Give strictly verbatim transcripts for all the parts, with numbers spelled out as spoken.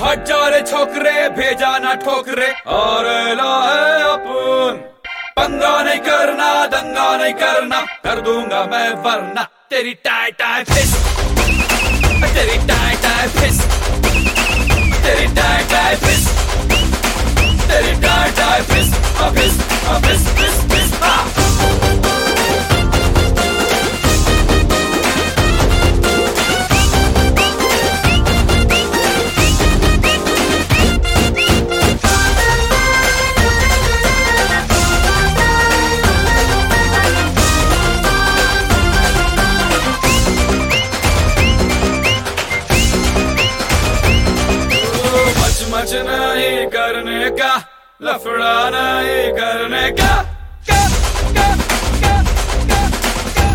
हट जा रे छोकरे, भेजा ना ठोकरे, और ला है अपन। पंगा नहीं करना, दंगा नहीं करना, कर दूंगा मैं वरना तेरी टाई टाई फिस, तेरी टाई टाई फिस, तेरी टाई टाई फिस, तेरी टाई टाई फिस, फिस फिस फिस फिस हा। मच नहीं करने का, लफड़ा नहीं करने का, का, का, का, का, का,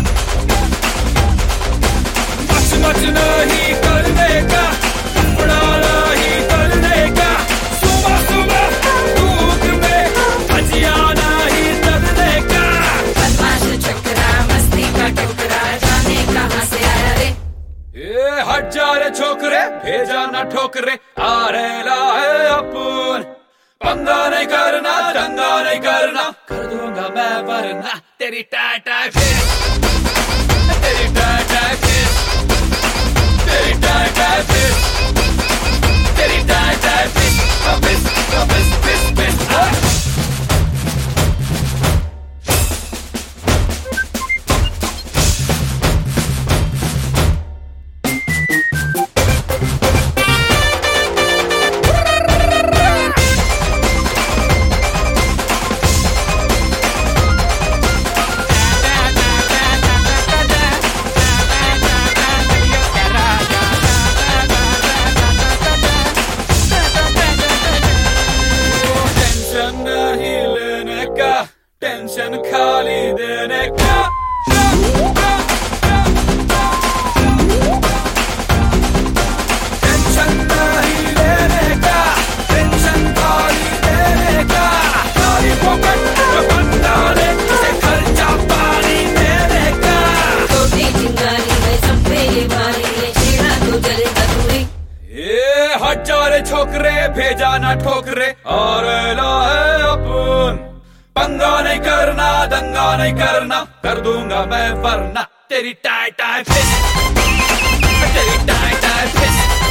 मच मच नहीं करने का, लफड़ा नहीं करने का, सुबह सुबह धूप में भजिया नहीं तलने का। बदमाश छोकरा, मस्ती का टोकरा, जाने कहां से आया रे। ये हट जा रे छोकरे, भेजा ना ठोकरे, आ रे ला है अपन। पंगा नहीं करना, दंगा नहीं करना, कर दूंगा मैं वरना तेरी टाई टाई फिस, तेरी टाई टाई फिस, तेरी टाई टाई फिस, तेरी टाई टाई फिस, फिस फिस फिस फिस हा। टेंशन खाली देने का, टेंशन नहीं लेने का, टेंशन खाली देने का, खाली पॉकेट बंदा ले उसे खर्चा पानी देने का। छोटी चिंगारी में सब पे ये भारी, ये छेड़ा तो जलेगा दूरी। ये हट जा रे छोकरे, भेजा ना ठोकरे, और ला है अपन। पंगा नहीं करना, दंगा नहीं करना, कर दूंगा मैं वरना तेरी टाई टाई फिस, तेरी टाई टाई फिस।